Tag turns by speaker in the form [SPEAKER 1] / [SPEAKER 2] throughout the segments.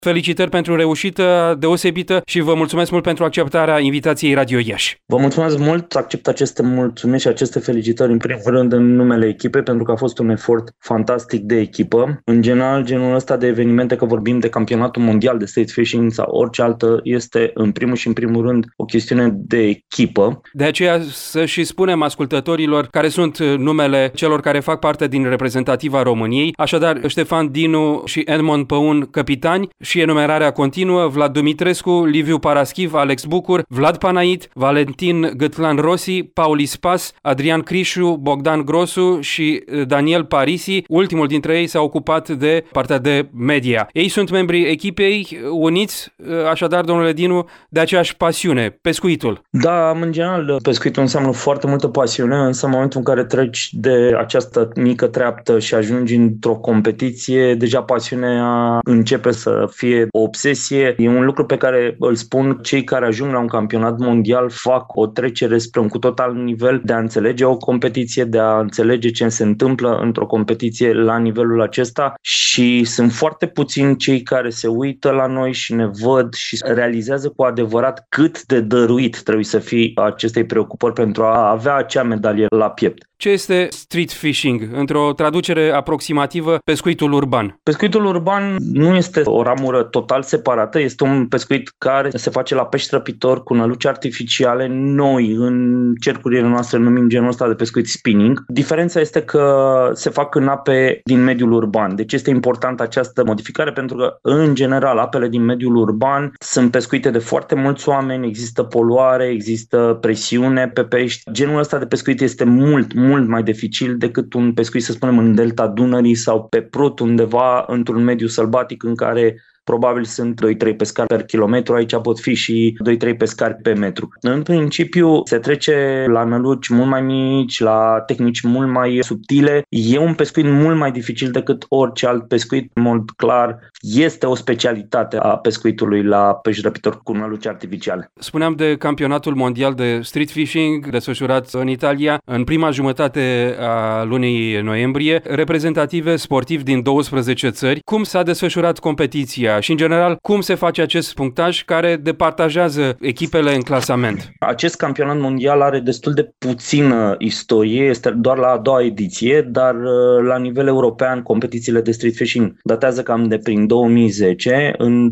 [SPEAKER 1] Felicitări pentru reușită deosebită și vă mulțumesc mult pentru acceptarea invitației Radio Iași.
[SPEAKER 2] Vă mulțumesc mult, accept aceste mulțumiri și aceste felicitări în primul rând în numele echipei, pentru că a fost un efort fantastic de echipă. În general, genul ăsta de evenimente, că vorbim de campionatul mondial de state fishing sau orice altă, este în primul rând o chestiune de echipă.
[SPEAKER 1] De aceea să și spunem ascultătorilor care sunt numele celor care fac parte din reprezentativa României. Așadar, Ștefan Dinu și Edmond Păun, capitani, și enumerarea continuă: Vlad Dumitrescu, Liviu Paraschiv, Alex Bucur, Vlad Panait, Valentin Gătlan Rossi, Pauli Spas, Adrian Crișu, Bogdan Grosu și Daniel Parisi. Ultimul dintre ei s-a ocupat de partea de media. Ei sunt membrii echipei, uniți, așadar, domnule Dinu, de aceeași pasiune, pescuitul.
[SPEAKER 2] Da, în general, pescuitul înseamnă foarte multă pasiune, însă în momentul în care treci de această mică treaptă și ajungi într-o competiție, deja pasiunea începe să fie o obsesie. E un lucru pe care îl spun cei care ajung la un campionat mondial, fac o trecere spre un cu tot alt nivel de a înțelege o competiție, de a înțelege ce se întâmplă într-o competiție la nivelul acesta, și sunt foarte puțini cei care se uită la noi și ne văd și realizează cu adevărat cât de dăruit trebuie să fie acestei preocupări pentru a avea acea medalie la piept.
[SPEAKER 1] Ce este street fishing? Într-o traducere aproximativă, pescuitul urban.
[SPEAKER 2] Pescuitul urban nu este o ramură total separată, este un pescuit care se face la pești răpitor cu năluci artificiale. Noi, în cercurile noastre, numim genul ăsta de pescuit spinning. Diferența este că se fac în ape din mediul urban. Deci este importantă această modificare pentru că, în general, apele din mediul urban sunt pescuite de foarte mulți oameni, există poluare, există presiune pe pești. Genul ăsta de pescuit este mult mai dificil decât un pescuit, să spunem, în delta Dunării sau pe Prut, undeva într-un mediu sălbatic în care probabil sunt 2-3 pescari per kilometru, aici pot fi și 2-3 pescari pe metru. În principiu se trece la năluci mult mai mici, la tehnici mult mai subtile. E un pescuit mult mai dificil decât orice alt pescuit, în mod clar. Este o specialitate a pescuitului la pești răpitor cu năluci artificiale.
[SPEAKER 1] Spuneam de campionatul mondial de street fishing desfășurat în Italia în prima jumătate a lunii noiembrie, reprezentative sportivi din 12 țări. Cum s-a desfășurat competiția și, în general, cum se face acest punctaj care departajează echipele în clasament?
[SPEAKER 2] Acest campionat mondial are destul de puțină istorie, este doar la a doua ediție, dar la nivel european competițiile de street fishing datează cam de prin 2010. În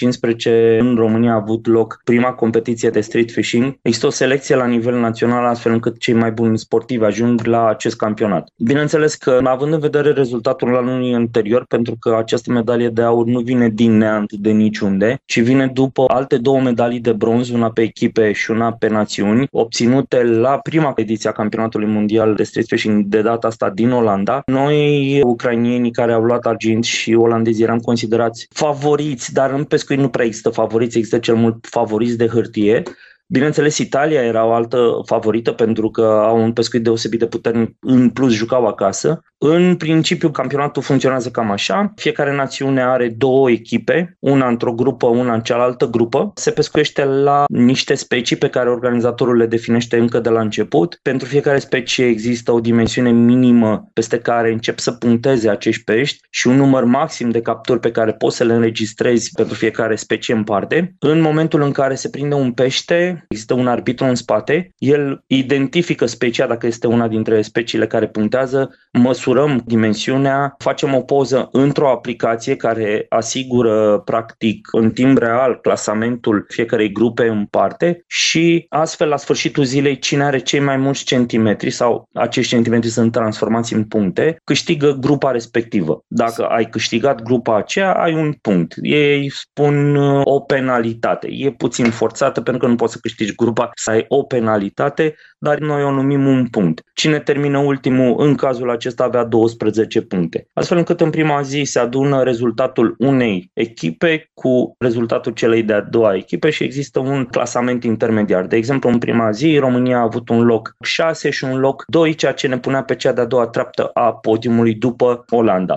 [SPEAKER 2] 2015 în România a avut loc prima competiție de street fishing. Există o selecție la nivel național astfel încât cei mai buni sportivi ajung la acest campionat. Bineînțeles că, având în vedere rezultatul anului anterior, pentru că această medalie de aur nu vine din neant de niciunde, ci vine după alte două medalii de bronz, una pe echipe și una pe națiuni, obținute la prima ediție a campionatului mondial de street fishing, de data asta din Olanda. Noi, ucrainienii care au luat argint și olandezii, eram considerați favoriți, dar în pescuit nu prea există favoriți, există cel mult favoriți de hârtie. Bineînțeles, Italia era o altă favorită pentru că au un pescuit deosebit de puternic, în plus jucau acasă. În principiu, campionatul funcționează cam așa. Fiecare națiune are două echipe, una într-o grupă, una în cealaltă grupă. Se pescuiește la niște specii pe care organizatorul le definește încă de la început. Pentru fiecare specie există o dimensiune minimă peste care încep să puncteze acești pești și un număr maxim de capturi pe care poți să le înregistrezi pentru fiecare specie în parte. În momentul în care se prinde un pește, există un arbitru în spate, el identifică specia, dacă este una dintre speciile care punctează, măsurăm dimensiunea, facem o poză într-o aplicație care asigură practic în timp real clasamentul fiecarei grupe în parte și astfel la sfârșitul zilei cine are cei mai mulți centimetri sau acești centimetri sunt transformați în puncte, câștigă grupa respectivă. Dacă ai câștigat grupa aceea, ai un punct. Ei spun o penalitate. E puțin forțată pentru că nu poți să câștigi grupa, să ai o penalitate, dar noi o numim un punct. Cine termină ultimul, în cazul acesta, avea 12 puncte. Astfel încât în prima zi se adună rezultatul unei echipe cu rezultatul celei de-a doua echipe și există un clasament intermediar. De exemplu, în prima zi România a avut un loc 6 și un loc 2, ceea ce ne punea pe cea de-a doua treaptă a podiumului după Olanda.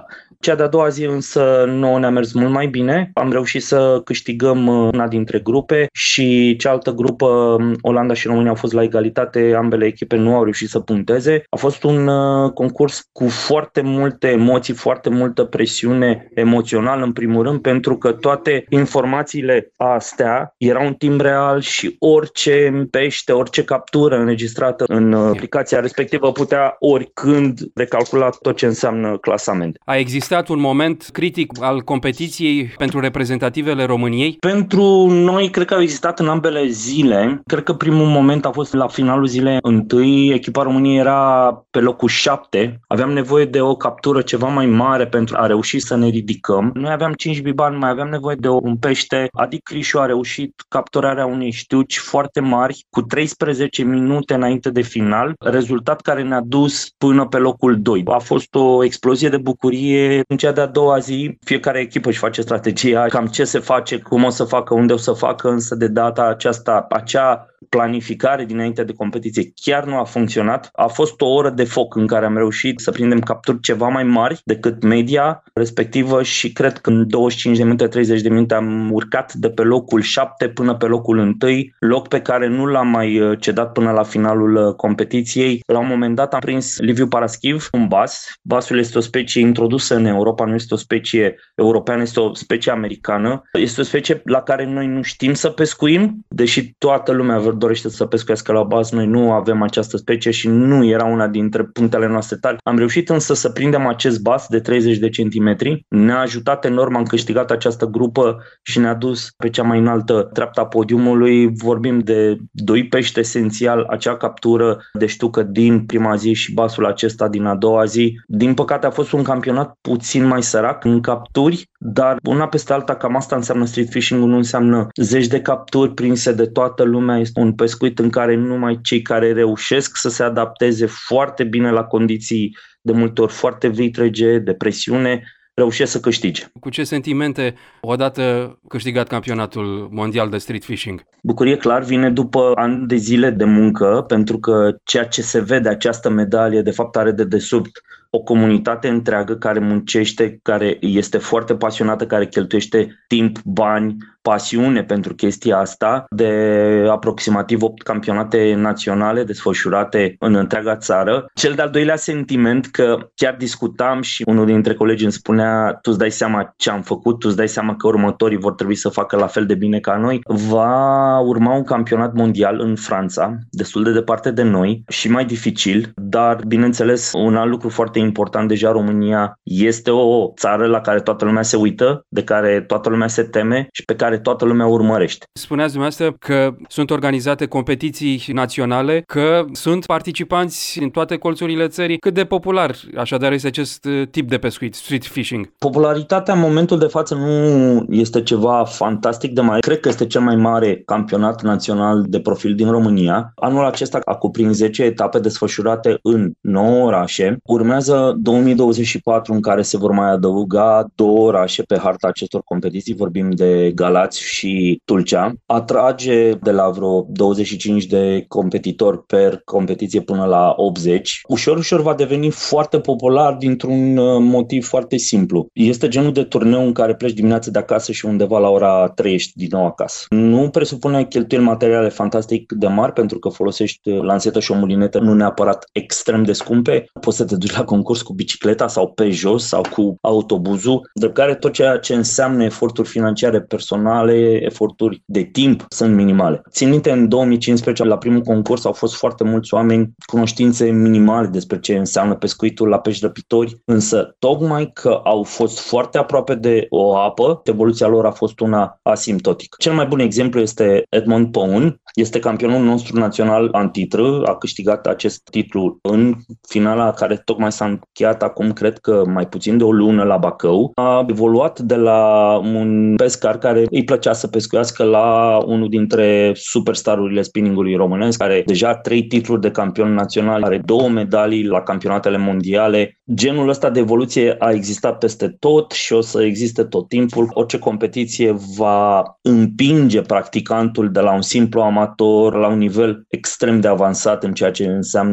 [SPEAKER 2] Cea de-a doua zi însă nouă ne-a mers mult mai bine. Am reușit să câștigăm una dintre grupe și cealaltă grupă, Olanda și România, au fost la egalitate. Ambele echipe nu au reușit să puncteze. A fost un concurs cu foarte multe emoții, foarte multă presiune emoțională în primul rând, pentru că toate informațiile astea erau în timp real și orice pește, orice captură înregistrată în aplicația respectivă putea oricând recalcula tot ce înseamnă clasament.
[SPEAKER 1] A existat un moment critic al competiției pentru reprezentativele României?
[SPEAKER 2] Pentru noi, cred că au existat în ambele zile. Cred că primul moment a fost la finalul zilei întâi. Echipa României era pe locul 7. Aveam nevoie de o captură ceva mai mare pentru a reuși să ne ridicăm. Noi aveam 5 bibani, mai aveam nevoie de un pește. Adi Crișu a reușit capturarea unei știuci foarte mari cu 13 minute înainte de final, rezultat care ne-a dus până pe locul 2. A fost o explozie de bucurie. În cea de-a doua zi, fiecare echipă își face strategia, cam ce se face, cum o să facă, unde o să facă, însă de data aceasta, acea planificare dinainte de competiție chiar nu a funcționat. A fost o oră de foc în care am reușit să prindem capturi ceva mai mari decât media respectivă și cred că în 25 de minute, 30 de minute am urcat de pe locul 7 până pe locul 1, loc pe care nu l-am mai cedat până la finalul competiției. La un moment dat am prins Liviu Paraschiv, un bas. Basul este o specie introdusă în Europa, nu este o specie europeană, este o specie americană. Este o specie la care noi nu știm să pescuim, deși toată lumea dorește să pescuiască la bas, noi nu avem această specie și nu era una dintre punctele noastre tari. Am reușit însă să prindem acest bas de 30 de centimetri. Ne-a ajutat enorm, am câștigat această grupă și ne-a dus pe cea mai înaltă treaptă a podiumului. Vorbim de 2 pești esențial, acea captură de ștucă din prima zi și basul acesta din a doua zi. Din păcate a fost un campionat puțin mai sărac în capturi, dar una peste alta cam asta înseamnă street fishing-ul, nu înseamnă zeci de capturi prinse de toată lumea. Este un pescuit în care numai cei care reușesc să se adapteze foarte bine la condiții de multe ori foarte vitrege, de presiune, reușesc să câștige.
[SPEAKER 1] Cu ce sentimente odată câștigat campionatul mondial de street fishing?
[SPEAKER 2] Bucurie clar vine după ani de zile de muncă, pentru că ceea ce se vede, această medalie, de fapt are de desubt o comunitate întreagă care muncește, care este foarte pasionată, care cheltuiește timp, bani, pasiune pentru chestia asta, de aproximativ 8 campionate naționale desfășurate în întreaga țară. Cel de-al doilea sentiment, că chiar discutam și unul dintre colegi îmi spunea: tu îți dai seama ce am făcut, tu îți dai seama că următorii vor trebui să facă la fel de bine ca noi. Va urma un campionat mondial în Franța, destul de departe de noi și mai dificil, dar bineînțeles un alt lucru foarte important, deja România este o țară la care toată lumea se uită, de care toată lumea se teme și pe care toată lumea urmărește.
[SPEAKER 1] Spuneați dumneavoastră că sunt organizate competiții naționale, că sunt participanți în toate colțurile țării. Cât de popular așadar este acest tip de pescuit, street fishing?
[SPEAKER 2] Popularitatea în momentul de față nu este ceva fantastic de mare. Cred că este cel mai mare campionat național de profil din România. Anul acesta a cuprins 10 etape desfășurate în 9 orașe. Urmează 2024 în care se vor mai adăuga 2 orașe pe harta acestor competiții. Vorbim de Galați și Tulcea. Atrage de la vreo 25 de competitori per competiție până la 80. Ușor, ușor va deveni foarte popular dintr-un motiv foarte simplu. Este genul de turneu în care pleci dimineața de acasă și undeva la ora 3 ești din nou acasă. Nu presupune cheltuieli materiale fantastic de mari, pentru că folosești lansetă și o mulinetă nu neapărat extrem de scumpe. Poți să te duci la concurs cu bicicleta sau pe jos sau cu autobuzul, de care tot ceea ce înseamnă eforturi financiare personale, eforturi de timp sunt minimale. Țin minte, în 2015, la primul concurs au fost foarte mulți oameni, cunoștințe minimale despre ce înseamnă pescuitul la pești răpitori, însă tocmai că au fost foarte aproape de o apă, evoluția lor a fost una asimptotică. Cel mai bun exemplu este Edmond Păun, este campionul nostru național în titră, a câștigat acest titlu în finala care tocmai s-a încheiat acum, cred că mai puțin de o lună la Bacău. A evoluat de la un pescar care îi plăcea să pescuiască la unul dintre superstarurile spinningului românesc, care deja 3 titluri de campion național, are 2 medalii la campionatele mondiale. Genul ăsta de evoluție a existat peste tot și o să existe tot timpul. Orice competiție va împinge practicantul de la un simplu amator la un nivel extrem de avansat în ceea ce înseamnă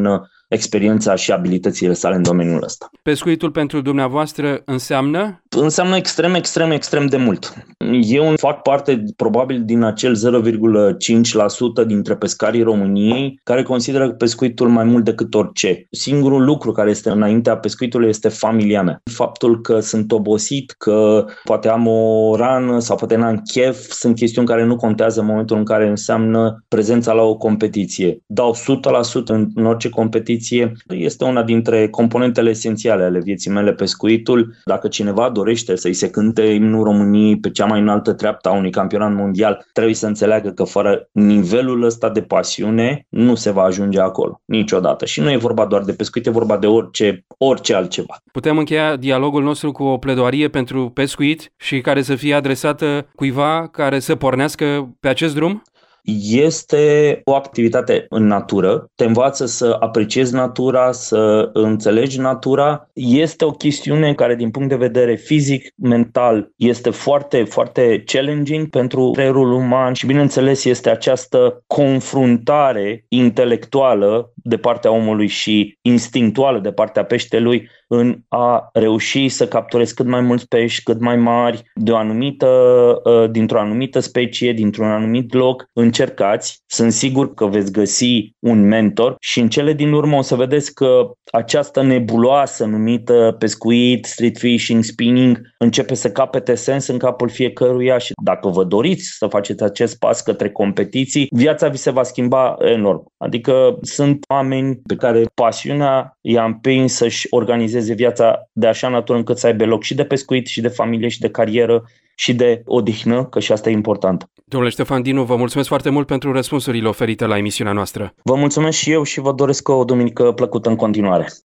[SPEAKER 2] experiența și abilitățile sale în domeniul ăsta.
[SPEAKER 1] Pescuitul pentru dumneavoastră înseamnă?
[SPEAKER 2] Înseamnă extrem de mult. Eu fac parte probabil din acel 0,5% dintre pescarii României care consideră pescuitul mai mult decât orice. Singurul lucru care este înaintea pescuitului este familia mea. Faptul că sunt obosit, că poate am o rană sau poate n-am chef, sunt chestiuni care nu contează în momentul în care înseamnă prezența la o competiție. Dau 100% în orice competiție. Este una dintre componentele esențiale ale vieții mele pescuitul. Dacă cineva dorește să-i se cânte imnul României pe cea mai înaltă treaptă a unui campionat mondial, trebuie să înțeleagă că fără nivelul ăsta de pasiune nu se va ajunge acolo, niciodată. Și nu e vorba doar de pescuit, e vorba de orice altceva.
[SPEAKER 1] Putem încheia dialogul nostru cu o pledoarie pentru pescuit și care să fie adresată cuiva care să pornească pe acest drum?
[SPEAKER 2] Este o activitate în natură, te învață să apreciezi natura, să înțelegi natura. Este o chestiune care din punct de vedere fizic, mental, este foarte, foarte challenging pentru creierul uman și bineînțeles este această confruntare intelectuală de partea omului și instinctuală de partea peștelui în a reuși să capturezi cât mai mulți pești, cât mai mari, dintr-o anumită specie, dintr-un anumit loc. Încercați, sunt sigur că veți găsi un mentor și în cele din urmă o să vedeți că această nebuloasă numită pescuit, street fishing, spinning începe să capete sens în capul fiecăruia și dacă vă doriți să faceți acest pas către competiții, viața vi se va schimba enorm. Adică sunt oameni pe care pasiunea i-a împins să-și organizeze viața de așa natură încât să aibă loc și de pescuit, și de familie, și de carieră, și de odihnă, că și asta e important.
[SPEAKER 1] Domnule Ștefan Dinu, vă mulțumesc foarte mult pentru răspunsurile oferite la emisiunea noastră.
[SPEAKER 2] Vă mulțumesc și eu și vă doresc o duminică plăcută în continuare.